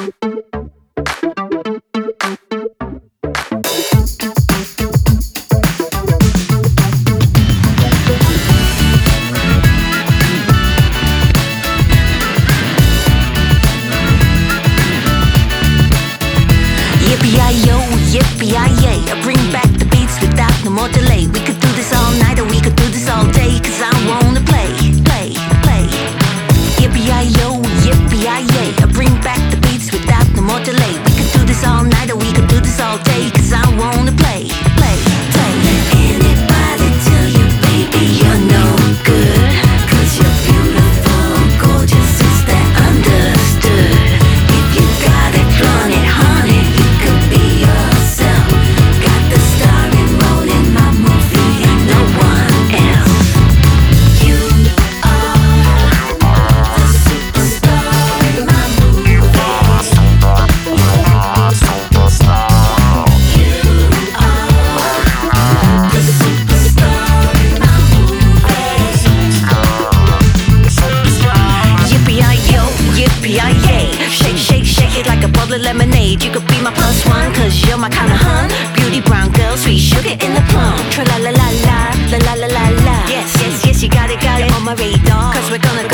Yippee-yi-yo, yippee-yi-yay, bring back the beats without no more delay. We could do this all night or we could do this all day, cause I wanna play, play, play. Yippee-yi-yo, yippee-yi-yay, bring back the beats without no more delay. We could do this all night or we could do this all day, cause I wanna play, play, play. Let anybody tell you, baby, you're no good, cause you're beautiful, gorgeous, is that understood? If you got it, flaunt it, honey, you could be yourself. Got the starring role in my movie and no one else. You are the superstar in my movie. You are the superstar in my movie. Yippee-yi-yo, yippee-yi-yay, shake, shake, shake it like a bowl of lemonade. You could be my plus one, cause you're my kind of hun. Beauty brown girl, sweet sugar in the plum. Tra-la-la-la-la, la-la-la-la-la. Yes, yes, yes, you got it on my radar, cause we're gonna